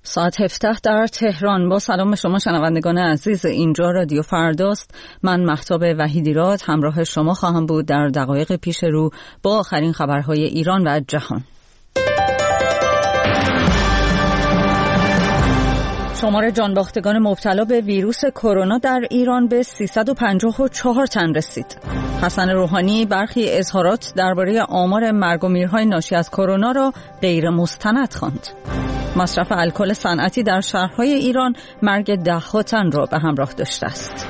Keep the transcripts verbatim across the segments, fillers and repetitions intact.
ساعت هفده در تهران. با سلام شما شنوندگان عزیز، اینجا رادیو فرداست. من مهتاب وحیدیراد همراه شما خواهم بود در دقایق پیش رو با آخرین خبرهای ایران و جهان. شمار جانباختگان مبتلا به ویروس کرونا در ایران به سیصد و پنجاه و چهار تن رسید. حسن روحانی برخی اظهارات درباره آمار مرگ و میرهای ناشی از کرونا را غیر مستند خواند. مصرف الکل صنعتی در شهرهای ایران مرگ ده‌ها تن را به همراه داشته است.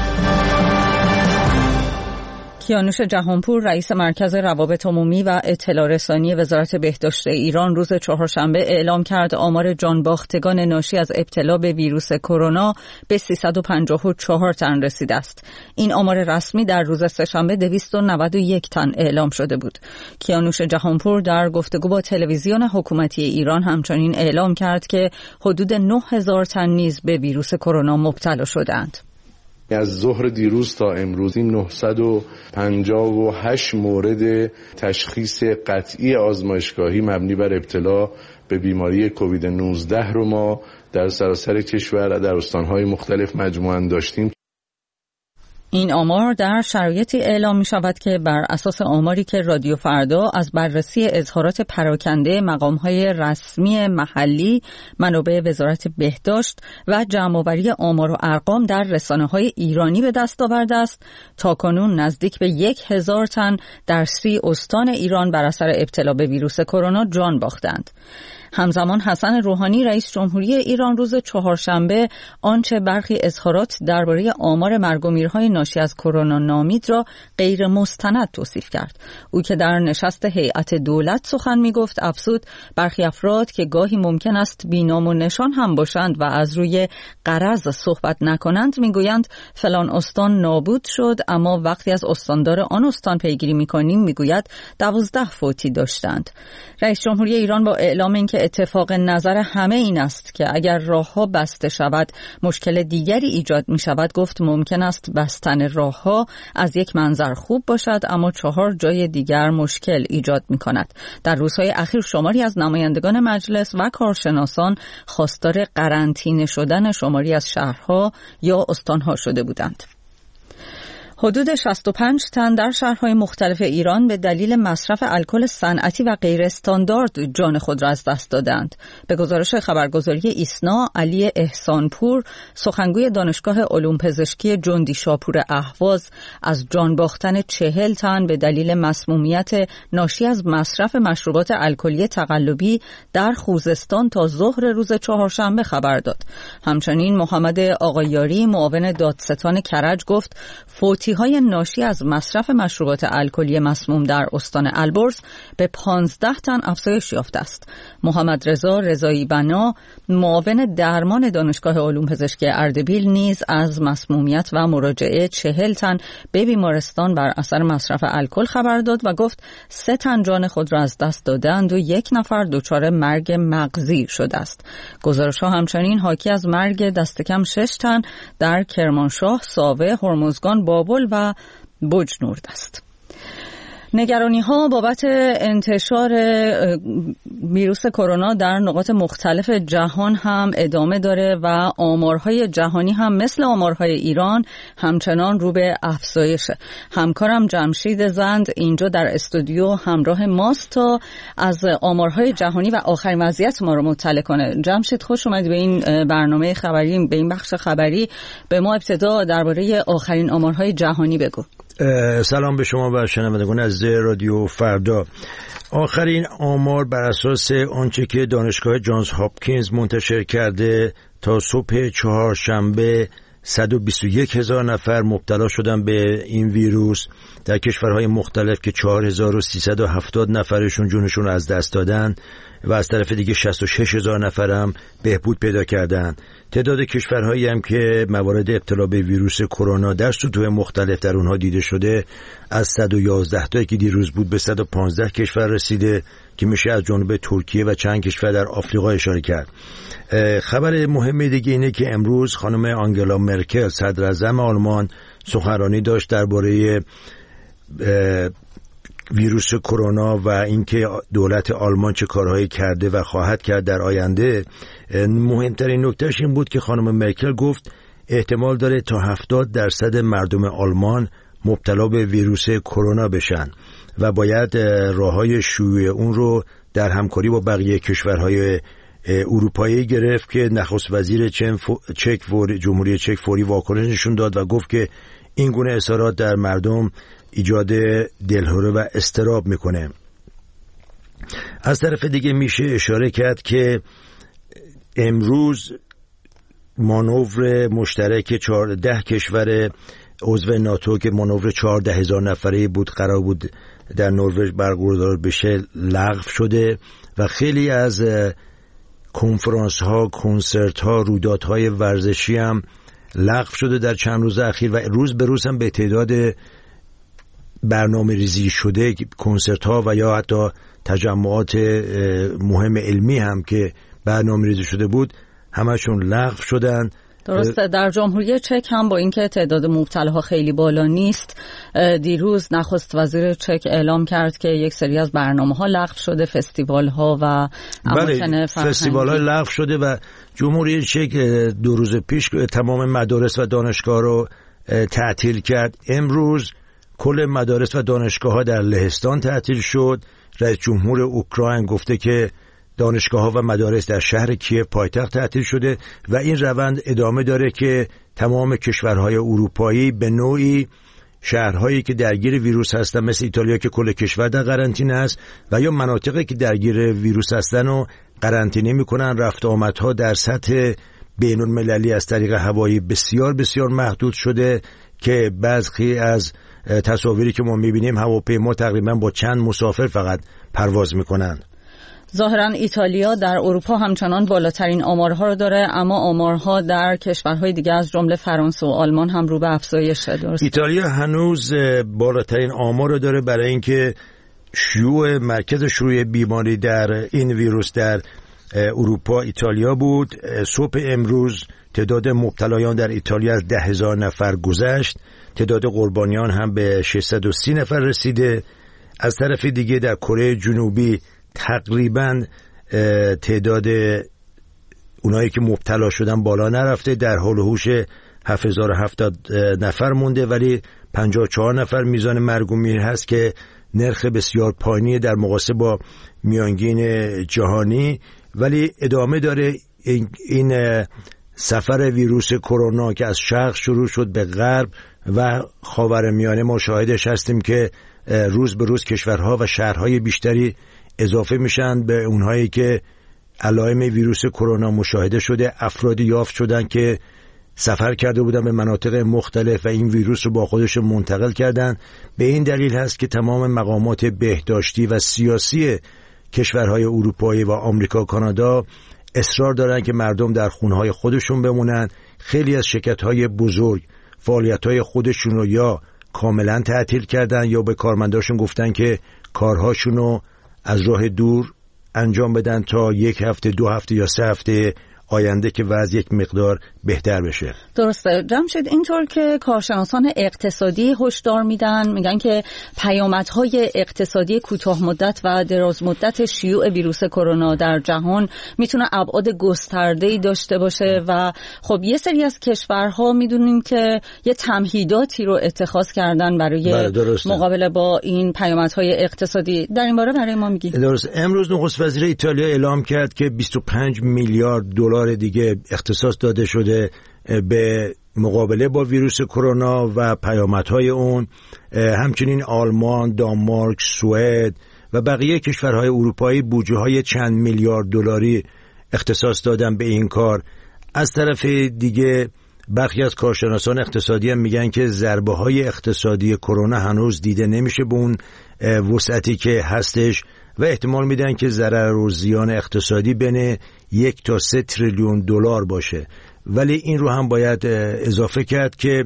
کیانوش جهانپور رئیس مرکز روابط عمومی و اطلاع رسانی وزارت بهداشت ایران روز چهارشنبه اعلام کرد آمار جانباختگان ناشی از ابتلا به ویروس کرونا به سیصد و پنجاه و چهار تن رسیده است. این آمار رسمی در روز سه‌شنبه دویست و نود و یک تن اعلام شده بود. کیانوش جهانپور در گفتگو با تلویزیون حکومتی ایران همچنین اعلام کرد که حدود نه هزار تن نیز به ویروس کرونا مبتلا شدند. از ظهر دیروز تا امروز نهصد و پنجاه و هشت مورد تشخیص قطعی آزمایشگاهی مبنی بر ابتلا به بیماری کووید نوزده رو ما در سراسر کشور در استان‌های مختلف مجموعاً داشتیم. این آمار در شرایطی اعلام می شود که بر اساس آماری که رادیو فردا از بررسی اظهارات پراکنده مقام‌های رسمی محلی، منابع وزارت بهداشت و جمع‌آوری آمار و ارقام در رسانه‌های ایرانی به دست آورده است، تاکنون نزدیک به یک هزار تن در سی استان ایران بر اثر ابتلا به ویروس کرونا جان باختند. همزمان حسن روحانی رئیس جمهوری ایران روز چهارشنبه آنچه برخی اظهارات درباره آمار مرگ و میرهای ناشی از کرونا نامید را غیر مستند توصیف کرد. او که در نشست هیئت دولت سخن می گفت افزود برخی افراد که گاهی ممکن است بی‌نام و نشان هم باشند و از روی غرض صحبت نکنند میگویند فلان استان نابود شد، اما وقتی از استاندار آن استان پیگیری میکنیم میگوید دوازده فوتی داشتند. رئیس جمهوری ایران با اعلام اینکه اتفاق نظر همه این است که اگر راه‌ها بسته شود مشکل دیگری ایجاد می شود گفت ممکن است بستن راه‌ها از یک منظر خوب باشد اما چهار جای دیگر مشکل ایجاد می کند. در روزهای اخیر شماری از نمایندگان مجلس و کارشناسان خواستار قرنطینه شدن شماری از شهرها یا استانها شده بودند. حدود شصت و پنج تن در شهرهای مختلف ایران به دلیل مصرف الکل صنعتی و غیر استاندارد جان خود را از دست دادند. به گزارش خبرگزاری ایسنا، علی احسانپور، سخنگوی دانشگاه علوم پزشکی جندی شاپور اهواز، از جان باختن چهل تن به دلیل مسمومیت ناشی از مصرف مشروبات الکلی تقلبی در خوزستان تا ظهر روز چهارشنبه خبر داد. همچنین محمد آقایاری، معاون دادستان کرج، گفت فوتی های ناشی از مصرف مشروبات الکلی مسموم در استان البرز به پانزده تن افزایش یافته است. محمد رضا رضایی بنا، معاون درمان دانشگاه علوم پزشکی اردبیل، نیز از مسمومیت و مراجعه چهل تن به بیمارستان بر اثر مصرف الکل خبر داد و گفت سه تن جان خود را از دست دادند و یک نفر دچار مرگ مغزی شده است. گزارش‌ها همچنین حاکی از مرگ دست کم شش تن در کرمانشاه، ساوه، هرمزگان، بابل و بجنورد است. نگرانی ها بابت انتشار ویروس کرونا در نقاط مختلف جهان هم ادامه داره و آمارهای جهانی هم مثل آمارهای ایران همچنان رو به افزایشه. همکارم جمشید زند اینجا در استودیو همراه ماست تا از آمارهای جهانی و آخرین وضعیت ما رو مطلع کنه. جمشید، خوش اومدی به این برنامه خبری، به این بخش خبری. به ما ابتدا درباره آخرین آمارهای جهانی بگو. سلام به شما و شنوندگان از رادیو فردا. آخرین آمار بر اساس آنچه که دانشگاه جانز هاپکینز منتشر کرده تا صبح چهارشنبه صد و بیست و یک هزار نفر مبتلا شدن به این ویروس در کشورهای مختلف که چهار هزار و سیصد و هفتاد نفرشون جونشون رو از دست دادن و از طرف دیگه شصت و شش هزار نفر هم بهبود پیدا کردن. تعداد کشورهایی هم که موارد ابتلا به ویروس کرونا در سطوح مختلف در اونها دیده شده از صد و یازده تا که دیروز بود به صد و پانزده کشور رسیده که میشه از جنوب ترکیه و چند کشور در آفریقا اشاره کرد. خبر مهم دیگه اینه که امروز خانم آنگلا مرکل صدر اعظم آلمان سخنرانی داشت درباره ویروس کرونا و اینکه دولت آلمان چه کارهایی کرده و خواهد کرد در آینده، مهمترین نکتهش این بود که خانم مرکل گفت احتمال داره تا هفتاد درصد مردم آلمان مبتلا به ویروس کرونا بشن و باید راههای شیوع اون رو در همکاری با بقیه کشورهای اروپایی گرفت که نخست وزیر چک فوری جمهوری چک فوری واکنش نشون داد و گفت که این گونه اظهارات در مردم ایجاد دلهره و اضطراب میکنه. از طرف دیگه میشه اشاره کرد که امروز مانور مشترک چهارده کشور عضو ناتو که مانور چهارده هزار نفره بود قرار بود در نروژ برگزار بشه لغو شده و خیلی از کنفرانس ها، کنسرت ها، رویدادهای ورزشی هم لغو شده در چند روز اخیر و روز به روز هم به تعداد برنامه ریزی شده کنسرت ها و یا حتی تجمعات مهم علمی هم که برنامه ریزی شده بود همشون لغو شدن. درسته. در جمهوری چک هم با اینکه تعداد مبتلاها خیلی بالا نیست، دیروز نخست وزیر چک اعلام کرد که یک سری از برنامه‌ها لغو شده، فستیوال ها و اماکن فرهنگی فستیوال ها لغو شده و جمهوری چک دو روز پیش تمام مدارس و دانشگاه رو تعطیل کرد. امروز کل مدارس و دانشگاه ها در لهستان تعطیل شد. رئیس جمهور اوکراین گفته که دانشگاه ها و مدارس در شهر کیف پایتخت تعطیل شده و این روند ادامه داره که تمام کشورهای اروپایی به نوعی شهرهایی که درگیر ویروس هستن مثل ایتالیا که کل کشور در قرنطینه است و یا مناطقی که درگیر ویروس هستن رو قرنطینه میکنن. رفت آمدها در سطح بین المللی از طریق هوایی بسیار بسیار محدود شده که بعضی از تصاویری که ما میبینیم هواپیما تقریبا با چند مسافر فقط پرواز میکنن. ظاهرا ایتالیا در اروپا همچنان بالاترین آمارها رو داره، اما آمارها در کشورهای دیگه از جمله فرانسه و آلمان هم رو به افزایشه. درست؟ ایتالیا هنوز بالاترین آمار رو داره برای اینکه شیوع مرکز شیوع بیماری در این ویروس در اروپا ایتالیا بود. صبح امروز تعداد مبتلایان در ایتالیا از ده هزار نفر گذشت، تعداد قربانیان هم به ششصد و سی نفر رسیده. از طرف دیگه در کره جنوبی تقریبا تعداد اونایی که مبتلا شدن بالا نرفته، در حال و هوش هفت هزار و هفتاد نفر مونده، ولی پنجاه و چهار نفر میزان مرگ و میر هست که نرخ بسیار پایینی در مقایسه با میانگین جهانی. ولی ادامه داره این, این سفر ویروس کرونا که از شرق شروع شد به غرب و خاورمیانه. ما شاهدش هستیم که روز به روز کشورها و شهرهای بیشتری اضافه میشن به اونهایی که علائم ویروس کرونا مشاهده شده. افرادی یافت شدن که سفر کرده بودن به مناطق مختلف و این ویروس رو با خودش منتقل کردن. به این دلیل هست که تمام مقامات بهداشتی و سیاسی کشورهای اروپایی و آمریکا و کانادا اصرار دارن که مردم در خونه‌های خودشون بمونن. خیلی از شرکت‌های بزرگ فعالیت‌های خودشون رو یا کاملا تعطیل کردن یا به کارمنداشون گفتن که کارهاشون رو از راه دور انجام بدن تا یک هفته، دو هفته یا سه هفته آینده که وضع یک مقدار بهتر بشه. درسته جمشید، اینطور که کارشناسان اقتصادی هشدار میدن، میگن که پیامدهای اقتصادی کوتاه مدت و دراز مدت شیوع ویروس کرونا در جهان میتونه ابعاد گسترده‌ای داشته باشه و خب یه سری از کشورها میدونیم که یه تمهیداتی رو اتخاذ کردن برای مقابله با این پیامدهای اقتصادی. در این باره برای ما میگی؟ درست. امروز نخست وزیر ایتالیا اعلام کرد که بیست و پنج میلیارد دلار دیگه اختصاص داده شده به مقابله با ویروس کرونا و پیامدهای اون. همچنین آلمان، دانمارک، سوئد و بقیه کشورهای اروپایی بودجه های چند میلیارد دلاری اختصاص دادن به این کار. از طرف دیگه برخی از کارشناسان اقتصادی هم میگن که ضربه های اقتصادی کرونا هنوز دیده نمیشه به اون وسعتی که هستش و احتمال میدن که ضرر و زیان اقتصادی بین یک تا سه تریلیون دلار باشه. ولی این رو هم باید اضافه کرد که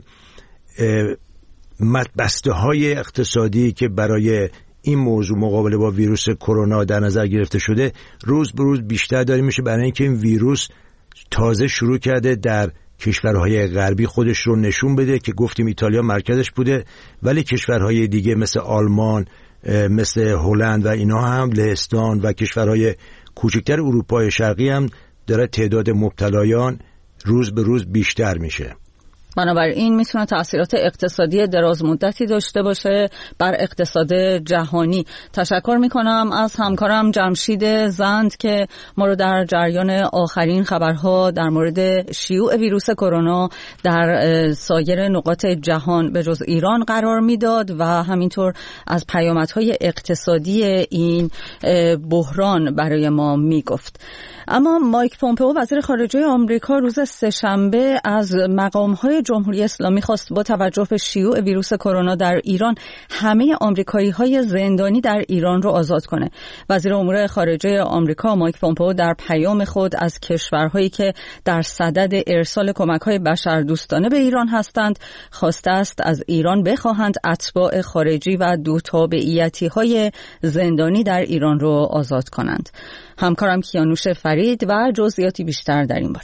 بسته های اقتصادی که برای این موضوع مقابله با ویروس کرونا در نظر گرفته شده روز به روز بیشتر داره میشه، برای اینکه این ویروس تازه شروع کرده در کشورهای غربی خودش رو نشون بده که گفتیم ایتالیا مرکزش بوده، ولی کشورهای دیگه مثل آلمان، مثل هلند و اینا هم، لهستان و کشورهای کوچکتر اروپای شرقی هم داره تعداد مبتلایان روز به روز بیشتر میشه. بنابراین میتونه تأثیرات اقتصادی دراز مدتی داشته باشه بر اقتصاد جهانی. تشکر میکنم از همکارم جمشید زند که ما رو در جریان آخرین خبرها در مورد شیوع ویروس کرونا در سایر نقاط جهان به جز ایران قرار میداد و همینطور از پیامدهای اقتصادی این بحران برای ما میگفت. اما مایک پومپئو وزیر خارجه آمریکا روز سه‌شنبه از مقام‌های جمهوری اسلامی خواست با توجه به شیوع ویروس کرونا در ایران همه آمریکایی‌های زندانی در ایران رو آزاد کنه. وزیر امور خارجه آمریکا مایک پومپئو در پیام خود از کشورهایی که در صدد ارسال کمک‌های بشردوستانه به ایران هستند خواسته است از ایران بخواهند اتباع خارجی و دو تابعیتی‌های زندانی در ایران رو آزاد کنند. همکارم کیانوش فرید و جزئیاتی بیشتر در این باره.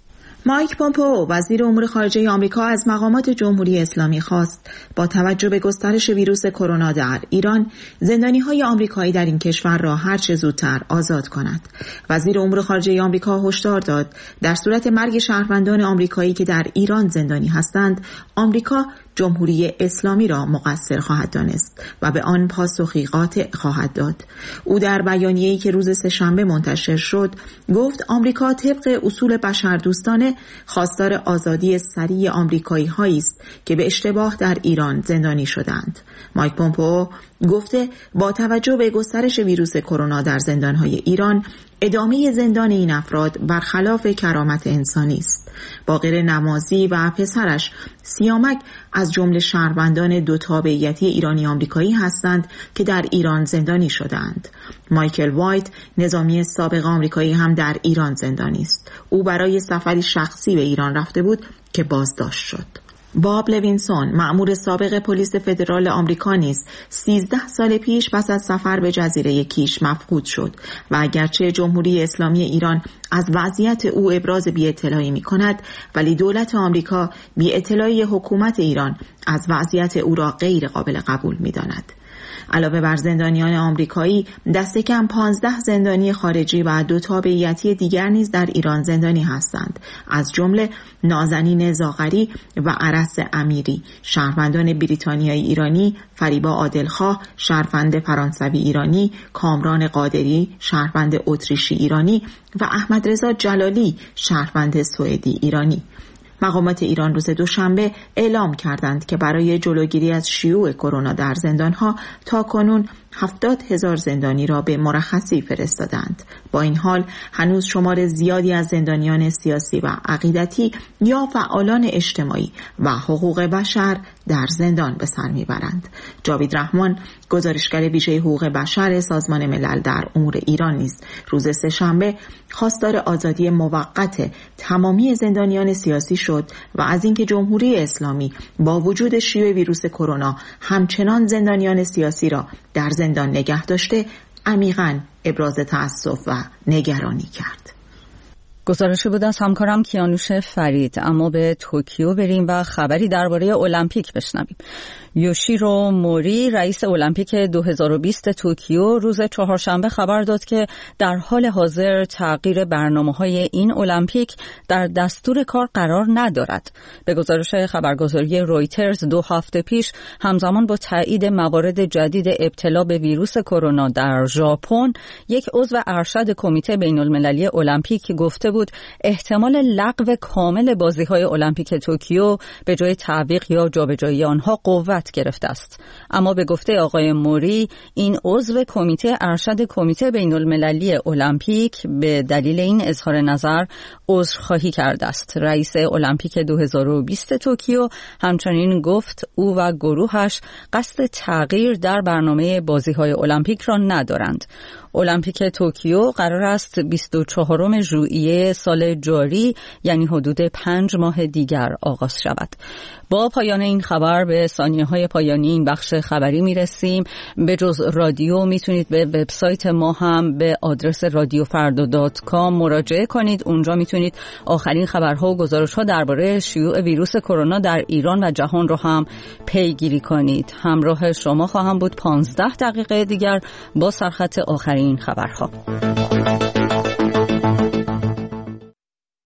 مایک پومپئو وزیر امور خارجه آمریکا از مقامات جمهوری اسلامی خواست با توجه به گسترش ویروس کرونا در ایران زندانی‌های آمریکایی در این کشور را هر چه زودتر آزاد کند. وزیر امور خارجه آمریکا هشدار داد در صورت مرگ شهروندان آمریکایی که در ایران زندانی هستند، آمریکا جمهوری اسلامی را مقصر خواهد دانست و به آن پاسخی قاطع خواهد داد. او در بیانیه‌ای که روز سه‌شنبه منتشر شد گفت آمریکا طبق اصول بشردوستانه خواستار آزادی سریع آمریکایی‌هایی است که به اشتباه در ایران زندانی شدند. مایک پومپئو گفته با توجه به گسترش ویروس کرونا در زندان‌های ایران ادامه زندان این افراد برخلاف کرامت انسانی است. باقر نمازی و پسرش سیامک از جمله شهروندان دو تابعیتی ایرانی آمریکایی هستند که در ایران زندانی شدند. مایکل وایت نظامی سابق آمریکایی هم در ایران زندانی است. او برای سفری شخصی به ایران رفته بود که بازداشت شد. باب لوینسون مأمور سابق پلیس فدرال آمریکا نیز سیزده سال پیش پس از سفر به جزیره کیش مفقود شد و اگرچه جمهوری اسلامی ایران از وضعیت او ابراز بی‌اطلاعی می‌کند، ولی دولت آمریکا بی‌اطلاعی حکومت ایران از وضعیت او را غیر قابل قبول می‌داند. علاوه بر زندانیان آمریکایی، دست کم پانزده زندانی خارجی و دو تابعیتی دیگر نیز در ایران زندانی هستند، از جمله نازنین زاغری و عرس امیری، شهروندان بریتانیایی ایرانی، فریبا عادلخواه، شهروند فرانسوی ایرانی، کامران قادری، شهروند اتریشی ایرانی و احمد رضا جلالی، شهروند سوئدی ایرانی. مقامات ایران روز دوشنبه اعلام کردند که برای جلوگیری از شیوع کرونا در زندانها تا کنون هفتاد هزار زندانی را به مرخصی فرستادند. با این حال هنوز شمار زیادی از زندانیان سیاسی و عقیدتی یا فعالان اجتماعی و حقوق بشر در زندان به سر میبرند. جاوید رحمان گزارشگر ویژه حقوق بشر سازمان ملل در امور ایران نیز روز سه‌شنبه خواستار آزادی موقت تمامی زندانیان سیاسی شد و از اینکه جمهوری اسلامی با وجود شیوع ویروس کرونا همچنان زندانیان سیاسی را در زندان نگه داشته عمیقاً ابراز تأسف و نگرانی کرد. گزارشی بود از همکارم کیانوش فرید. اما به توکیو بریم و خبری درباره المپیک بشنویم. یوشیرو موری رئیس المپیک دو هزار و بیست توکیو روز چهارشنبه خبر داد که در حال حاضر تغییر برنامه‌های این المپیک در دستور کار قرار ندارد. به گزارش خبرگزاری رویترز دو هفته پیش همزمان با تایید موارد جدید ابتلا به ویروس کرونا در ژاپن، یک عضو ارشد کمیته بین‌المللی المپیک گفته بود احتمال لغو کامل بازی‌های المپیک توکیو به جای تعویق یا جابجایی آنها قوت گرفته است. اما به گفته آقای موری، این عضو کمیته ارشد کمیته بین‌المللی المپیک به دلیل این اظهار نظر عذرخواهی کرده است. رئیس المپیک دو هزار و بیست توکیو همچنین گفت او و گروهش قصد تغییر در برنامه بازی‌های المپیک را ندارند. المپیک توکیو قرار است بیست و چهارم ژوئیه سال جاری یعنی حدود پنج ماه دیگر آغاز شود. با پایان این خبر به ثانیه‌های پایانی این بخش خبری میرسیم. به جز رادیو میتونید به وبسایت ما هم به آدرس رادیو فردا دات کام مراجعه کنید. اونجا میتونید آخرین خبرها و گزارش‌ها درباره شیوع ویروس کرونا در ایران و جهان رو هم پیگیری کنید. همراه شما خواهم بود پانزده دقیقه دیگر با سرخط آخرین خبرها.